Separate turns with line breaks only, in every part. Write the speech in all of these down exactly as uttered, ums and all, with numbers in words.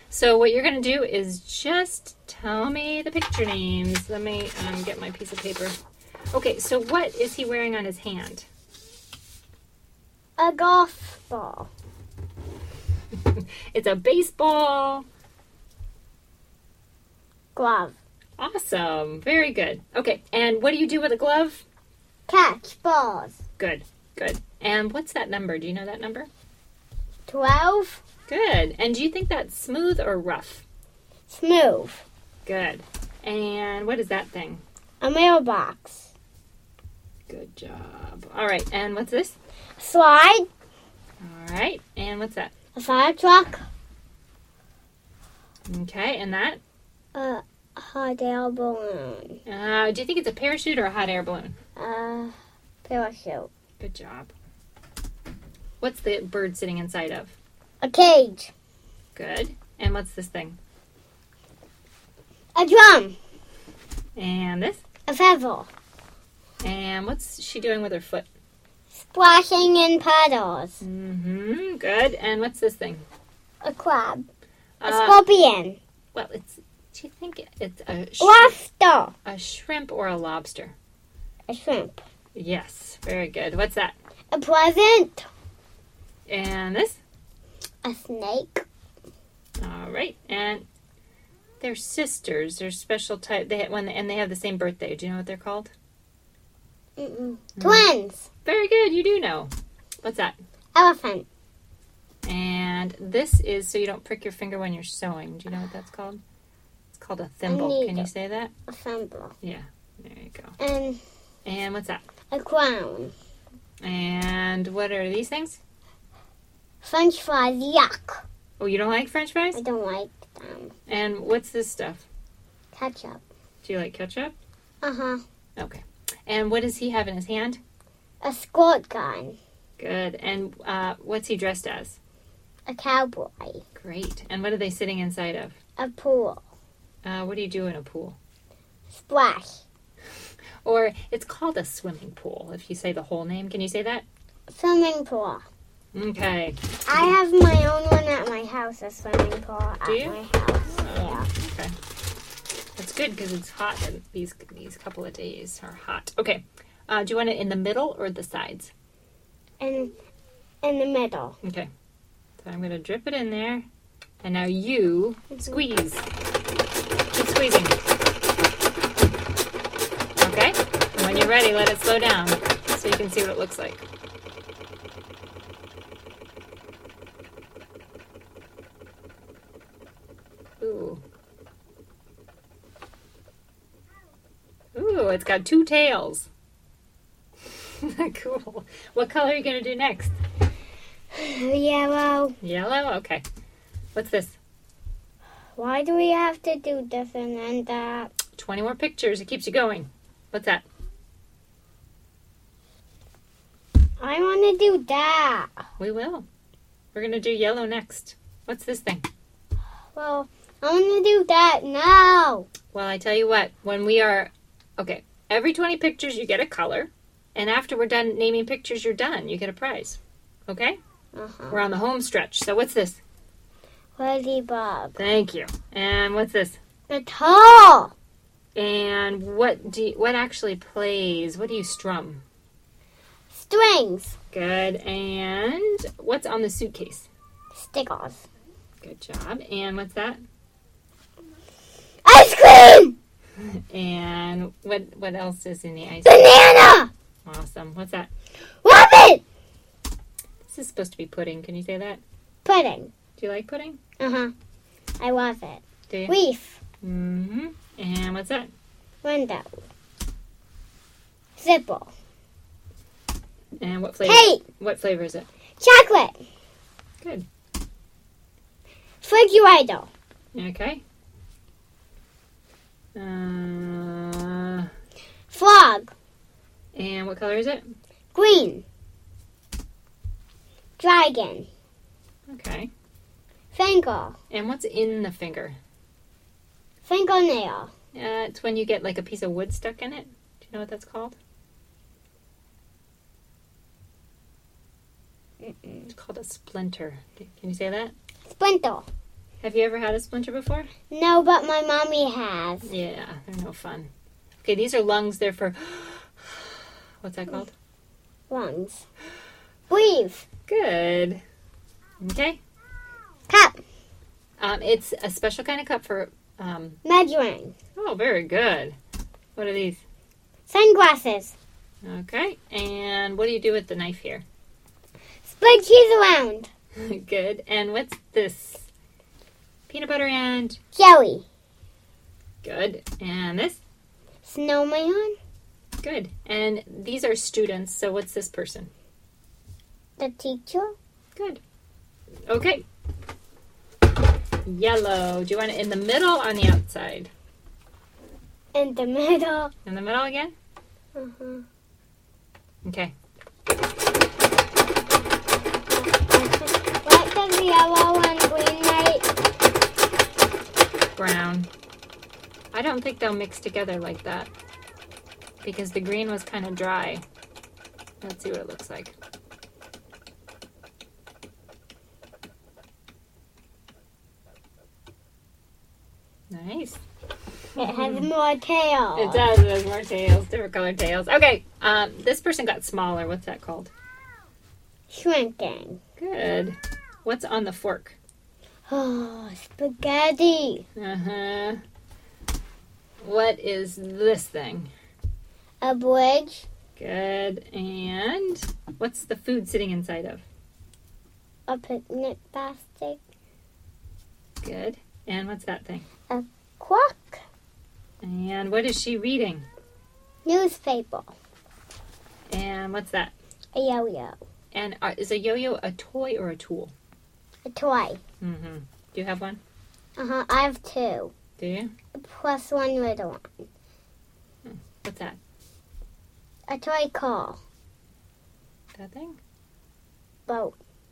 So what you're going to do is just tell me the picture names. Let me um, get my piece of paper. Okay, so what is he wearing on his hand?
A golf ball.
It's a baseball
Glove.
Awesome. Very good. Okay, and what do you do with a glove?
Catch balls.
Good, good. And what's that number? Do you know that number?
Twelve.
Good. And do you think that's smooth or rough?
Smooth.
Good. And what is that thing?
A mailbox.
Good job. All right, and what's this?
Slide.
All right, and what's that?
A fire truck.
Okay, and that?
A hot air balloon.
Uh, do you think it's a parachute or a hot air balloon?
A parachute.
Good job. What's the bird sitting inside of?
A cage.
Good. And what's this thing?
A drum.
And this?
A feather.
And what's she doing with her foot?
Splashing in puddles.
Mm-hmm. Good. And what's this thing?
A crab. A
Uh,
scorpion.
Well, it's. Do you think it's a sh-
Lobster.
a shrimp or a lobster?
A shrimp.
Yes. Very good. What's that?
A present.
And this?
A snake.
All right. And they're sisters. They're special type. They when and they have the same birthday. Do you know what they're called?
Mm-mm. Twins.
Very good. You do know. What's that?
Elephant.
And this is so you don't prick your finger when you're sewing. Do you know what that's called? It's called a thimble.
need
Can you
it.
say that?
A thimble.
Yeah. There you go.
And
And what's that?
a crown.
And what are these things?
French fries. Yuck.
Oh, you don't like French fries?
I don't like them.
And what's this stuff?
Ketchup.
Do you like ketchup?
Uh-huh.
Okay. And what does he have in his hand?
A squirt gun.
Good. And uh, what's he dressed as?
A cowboy.
Great. And what are they sitting inside of?
A pool.
Uh, what do you do in a pool?
Splash.
Or it's called a swimming pool, if you say the whole name. Can you say that?
Swimming pool.
Okay.
I have my own one at my house, a swimming pool at
Do you?
my house. Yeah.
Okay. That's good because it's hot and these these couple of days are hot. Okay. Uh, do you want it in the middle or the sides?
In, in the middle.
Okay. So I'm going to drip it in there. And now you squeeze. Keep squeezing. Okay? And when you're ready, let it slow down so you can see what it looks like. Ooh. Ooh, it's got two tails. Cool. What color are you going to do next?
Yellow.
Yellow? Okay. What's this?
Why do we have to do this and then that?
twenty more pictures. It keeps you going. What's that?
I want to do that.
We will. We're going to do yellow next. What's this thing?
Well, I want to do that now.
Well, I tell you what. When we are... Okay. Every twenty pictures, you get a color. And after we're done naming pictures, you're done. You get a prize. Okay?
Uh-huh.
We're on the home stretch. So what's this?
Ladybug.
Thank you. And what's this?
Guitar.
And what do you, what actually plays? What do you strum?
Strings.
Good. And what's on the suitcase?
Stickers.
Good job. And what's that?
Ice cream.
And what what else is in the ice?
Banana.
Awesome. What's that?
Rabbit.
This is supposed to be pudding. Can you say that?
Pudding.
Do you like pudding?
Uh-huh. I love it.
Do you?
Leaf.
Mm-hmm. And what's that?
Window. Zipper.
And what flavor?
Hey.
What flavor is it?
Chocolate.
Good.
Refrigerator.
Okay. Uh,
Frog.
and what color is it?
Green. Dragon.
Okay.
Finger.
And what's in the finger?
Fingernail.
Uh, it's when you get like a piece of wood stuck in it. Do you know what that's called?
Mm-mm.
It's called a splinter. Can you say that?
Splinter.
Have you ever had a splinter before?
No, but my mommy has.
Yeah, they're no fun. Okay, these are lungs. They're for... What's that called?
Lungs. Breathe.
Good. Okay.
Cup.
Um, it's a special kind of cup for... Um,
Measuring.
oh, very good. What are these?
Sunglasses.
Okay. And what do you do with the knife here?
Spread cheese around.
Good. And what's this? Peanut butter and...
Jelly.
Good. And this?
Snowman.
Good. And these are students, so what's this person?
The teacher.
Good. Okay. Yellow. Do you want it in the middle or on the outside?
In the middle.
In the middle again?
Uh-huh.
Okay.
What does yellow and green make?
Brown. I don't think they'll mix together like that because the green was kind of dry. Let's see what it looks like. Nice.
It has more tails.
It does. It has more tails, different colored tails. Okay. Um, this person got smaller. What's that called?
Shrinking.
Good. What's on the fork?
Oh, spaghetti.
Uh-huh. What is this thing?
A bridge.
Good. And what's the food sitting inside of?
A picnic basket.
Good. And what's that thing?
A clock.
And what is she reading?
Newspaper.
And what's that?
A yo-yo.
And uh, is a yo-yo a toy or a tool?
A toy.
Mm-hmm. Do you have one?
Uh-huh. I have two.
Do you?
Plus one little one.
What's that?
A toy car.
That thing?
Boat.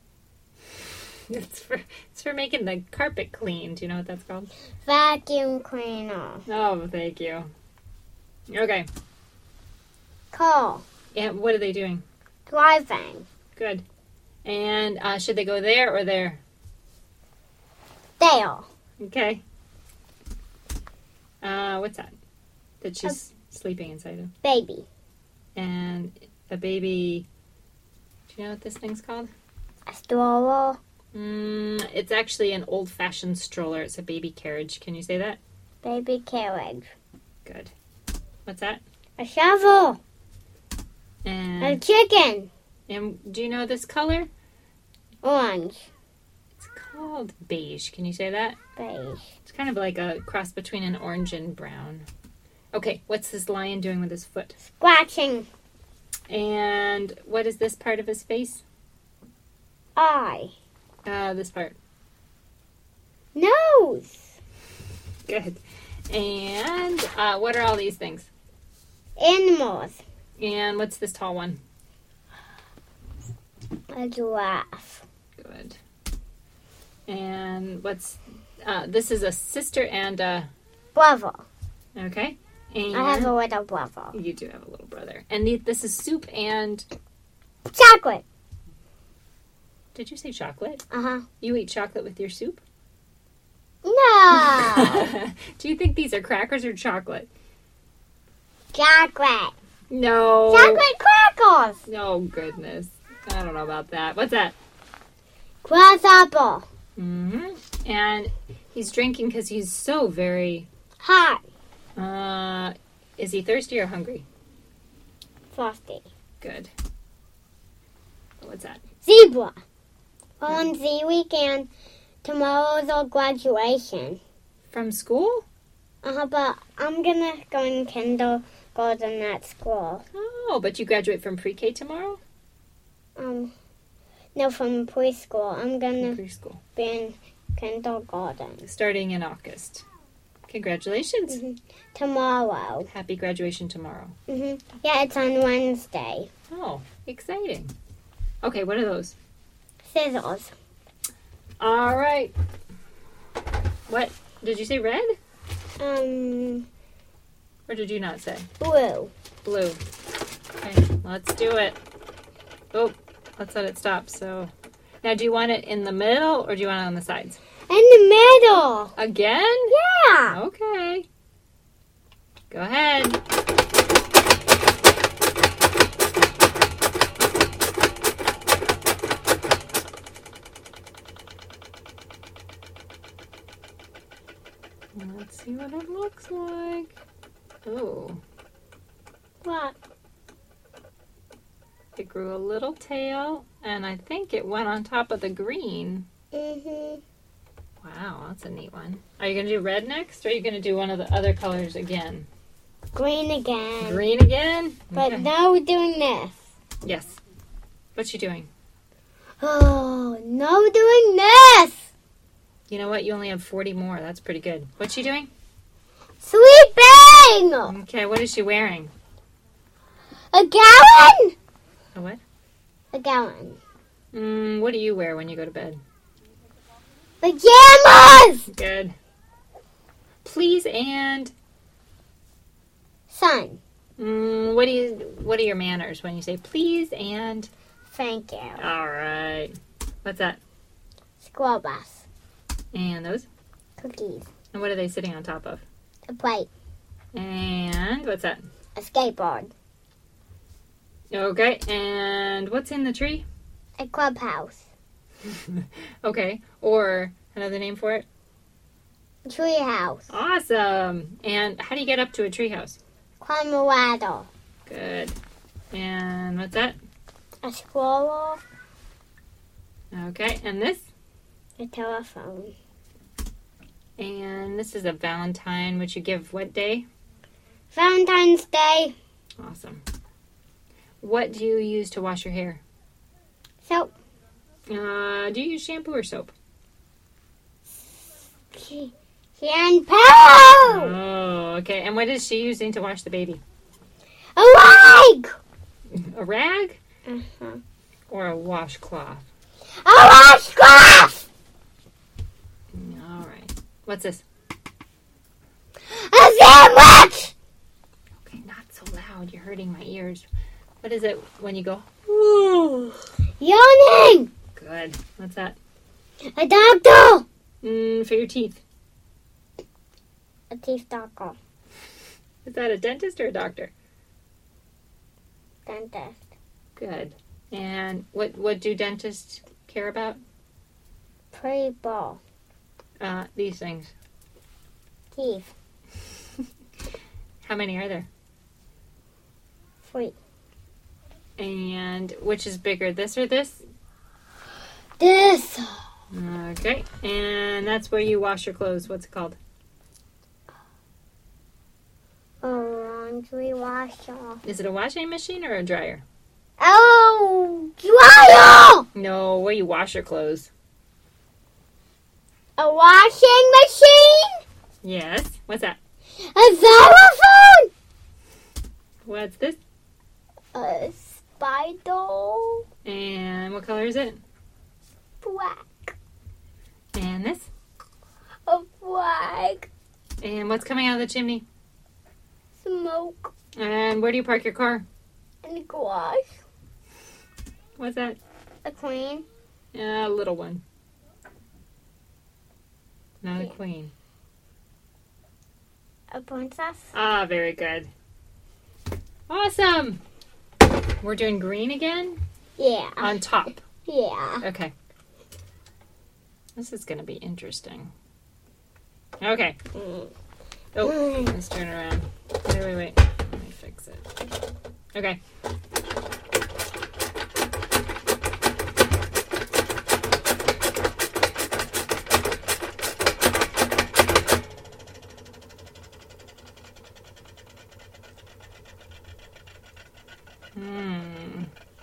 It's for it's for making the carpet clean. Do you know what that's called?
Vacuum cleaner.
Oh, thank you. Okay.
Car.
And what are they doing?
Driving.
Good. And uh, should they go there or there?
There.
Okay. Uh, what's that? That she's sleeping inside of.
Baby.
And the baby. Do you know what this thing's called?
A stroller.
Mm, it's actually an old-fashioned stroller. It's a baby carriage. Can you say that?
Baby carriage.
Good. What's that?
A shovel. A
And
chicken.
and do you know this color?
Orange.
It's called beige. Can you say that?
Beige.
It's kind of like a cross between an orange and brown. Okay, what's this lion doing with his foot?
Scratching.
And what is this part of his face?
Eye.
Uh, this part.
Nose.
Good. And uh, what are all these things?
Animals.
And what's this tall one?
A giraffe.
Good. And what's... Uh, this is a sister and a...
Brother.
Okay. And
I have a little brother.
you do have a little brother. And the, this is soup and...
Chocolate.
Did you say chocolate?
Uh-huh.
You eat chocolate with your soup?
No.
Do you think these are crackers or chocolate?
Chocolate.
No.
Chocolate crackers.
Oh, goodness. I don't know about that. What's that?
Grasshopper.
Mm-hmm. And he's drinking because he's so very...
Hot.
Uh, is he thirsty or hungry?
Frosty.
Good. What's that?
Zebra. On Z weekend. Tomorrow's our graduation.
From school?
Uh-huh, but I'm gonna go in kindergarten at school.
Oh, but you graduate from pre-K tomorrow?
Um, no, from preschool. I'm gonna
Preschool.
be in kindergarten.
Starting in August. Congratulations.
Mm-hmm. Tomorrow.
Happy graduation tomorrow.
Mm-hmm. Yeah, it's on Wednesday.
Oh, exciting. Okay, what are those?
Scissors.
All right. What? Did you say red?
Um,
Or did you not say?
blue.
Blue. Okay, let's do it. Oh, let's let it stop. So, now do you want it in the middle or do you want it on the sides?
In the middle.
Again?
Yeah.
Okay. Go ahead. Let's see what it looks like. Oh,
What?
it grew a little tail, and I think it went on top of the green.
Mm-hmm.
Wow, that's a neat one. Are you going to do red next, or are you going to do one of the other colors again?
Green again.
Green again?
But
Okay.
now we're doing this.
Yes. What's she doing?
Oh, now we're doing this.
You know what? You only have forty more. That's pretty good. What's she doing?
Sweeping.
Okay, what is she wearing?
A gallon.
A what?
A gallon.
Mm, what do you wear when you go to bed?
Pajamas.
Good. Please and...
Sun.
Mm, what do you? What are your manners when you say please and?
Thank you.
All right. What's that?
Squirrel bus.
And those?
Cookies.
And what are they sitting on top of?
A plate.
And what's that?
A skateboard.
Okay. And what's in the tree?
A clubhouse.
Okay. Or another name for it?
Tree house.
Awesome. And how do you get up to a treehouse?
Climb a ladder.
Good. And what's that?
A squirrel.
Okay. And this?
A telephone.
And this is a Valentine, which you give what day?
Valentine's Day.
Awesome. What do you use to wash your hair?
Soap.
Uh, do you use shampoo or soap?
Shampoo.
Oh, okay. And what is she using to wash the baby?
A rag.
A rag
Uh-huh.
or a washcloth?
A washcloth.
All right. What's this?
A sandwich.
Okay, not so loud. You're hurting my ears. What is it when you go?
Yawning.
Good. What's that?
A doctor.
Mm, for your teeth.
A teeth doctor.
Is that a dentist or a doctor?
Dentist.
Good. And what what do dentists care about?
Pretty ball.
Uh, these things.
Teeth.
How many are there?
Three.
And which is bigger, this or this?
This.
Okay. And that's where you wash your clothes. What's it called?
A laundry washer.
Is it a washing machine or a dryer?
Oh, dryer.
No, where you wash your clothes.
A washing machine.
Yes. What's that?
A xylophone.
What's this?
A spider.
And what color is it?
Black.
And this?
A flag.
And what's coming out of the chimney?
Smoke.
And where do you park your car?
And a glass.
What's that?
A queen.
A little one. Not a
Yeah.
queen.
A princess.
Ah, very good. Awesome. We're doing green again?
Yeah.
On top.
Yeah.
Okay. This is going to be interesting. Okay. Oh, let's turn around. Wait, wait, wait. Let me fix it. Okay. Hmm.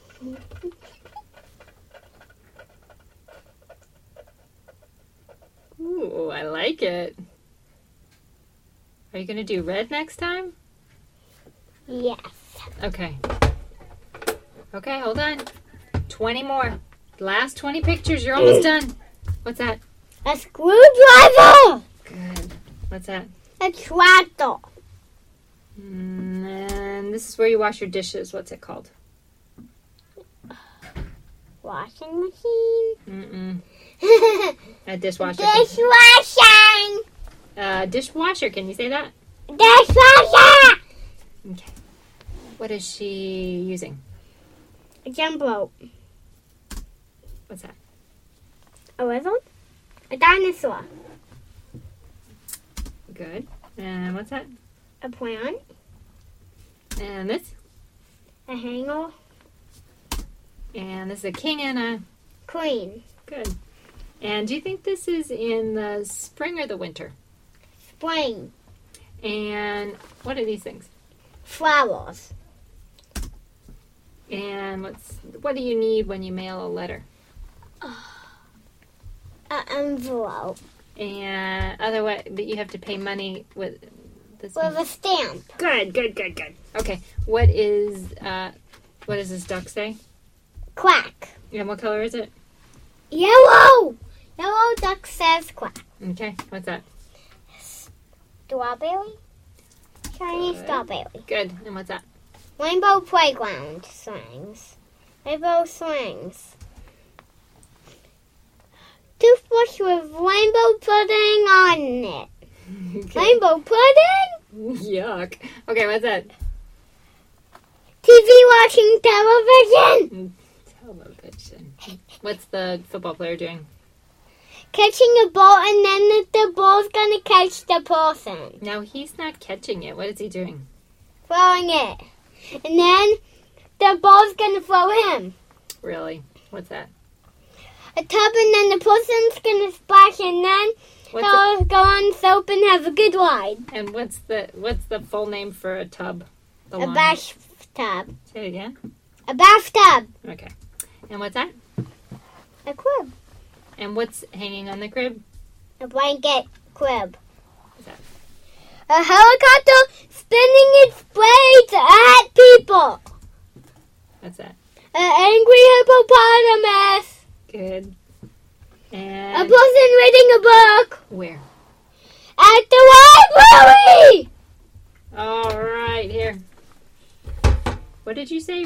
Ooh, I like it. Are you going to do red next time?
Yes.
Okay. Okay, hold on. twenty more. Last twenty pictures. You're almost done. What's that?
A screwdriver.
Good. What's that?
A tractor.
Mm, and this is where you wash your dishes. What's it called?
Washing machine.
Mm-mm. A dishwasher.
Dishwashing.
Uh, dishwasher. Can you say that?
Dishwasher.
Okay. What is she using?
A jump rope.
What's that?
A whistle. A dinosaur.
Good. And what's that?
A plant.
And this?
A hanger.
And this is a king and a...
Queen.
Good. And do you think this is in the spring or the winter?
Spring.
And what are these things?
Flowers.
And what's what do you need when you mail a letter?
An envelope.
And otherwise, but you have to pay money with this.
With a stamp.
Good, good, good, good. Okay, what is uh, what does this duck say?
Quack.
And what color is it?
Yellow. Yellow duck says quack.
Okay, what's that?
Strawberry. Shiny
Good.
strawberry.
Good. And what's that?
Rainbow playground swings. Rainbow swings. Toothbrush with rainbow pudding on it.
Okay.
Rainbow pudding?
Yuck. Okay, what's that?
T V watching television.
Television. What's the football player doing?
Catching a ball and then the, the ball's gonna catch the person.
No, he's not catching it. What is he doing?
Throwing it. And then the ball's gonna throw him.
Really? What's that?
A tub and then the person's gonna splash and then
What's
they'll go on soap and have a good ride.
the, and what's the what's the full name for a tub? The
A
line.
bathtub.
Say it again.
A bathtub.
Okay. And what's that?
A crib.
And what's hanging on the crib?
A blanket crib.
What's that?
A helicopter spinning its blades at people.
What's that?
An angry hippopotamus.
Good.
A
And
person reading a book
where?
at the library.
All right, here. What did you say?